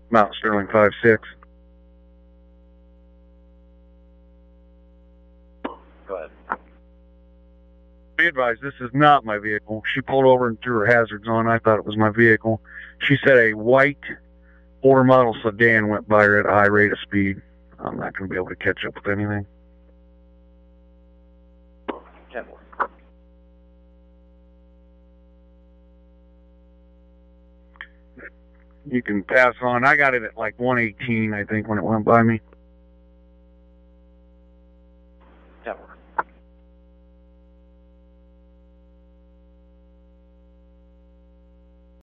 Mount Sterling 5-6. Go ahead. Be advised, this is not my vehicle. She pulled over and threw her hazards on. I thought it was my vehicle. She said a white older model sedan went by her at a high rate of speed. I'm not going to be able to catch up with anything. 10. You can pass on. I got it at like 118, I think, when it went by me.